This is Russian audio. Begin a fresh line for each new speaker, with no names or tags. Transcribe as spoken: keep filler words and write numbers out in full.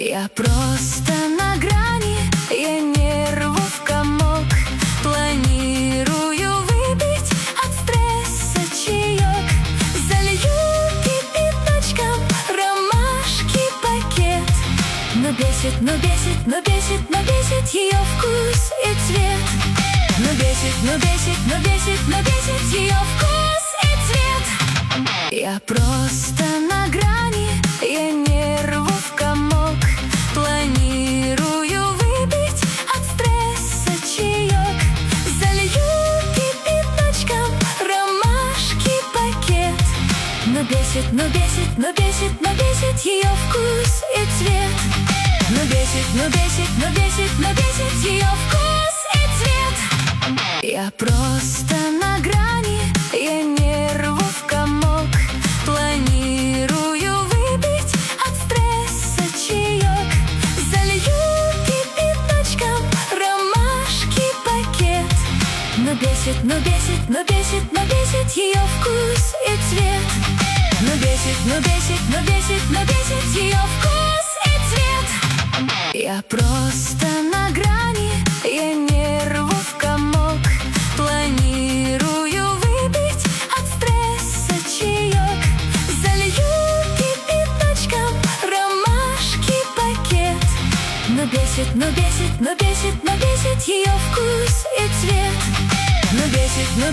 Я просто на грани, я нервов комок. Планирую выпить от стресса чаек. Залью кипяточком ромашки пакет. Но бесит, но бесит, но бесит, но бесит ее вкус и цвет. Но бесит, но бесит, но бесит, но бесит ее вкус и цвет. Я просто на грани, я нервов комок. Планирую выпить от стресса чаек. Залью кипяточком ромашки пакет. Но бесит, но бесит, но бесит, но бесит ее вкус и цвет. Но бесит, но бесит, но бесит, но бесит ее вкус и цвет. Я просто на грани, я нервов комок. Планирую выпить от стресса чаек. Залью кипяточком ромашки пакет. Но бесит, но бесит, но бесит, но бесит ее вкус и цвет. Но бесит, но бесит, но бесит, но бесит ее вкус и цвет. Я просто на грани, я нервов комок. Планирую выпить от стресса чаек. Залью кипяточком ромашки пакет. Но бесит, но бесит, но бесит, но бесит ее вкус и цвет. Но бесит, но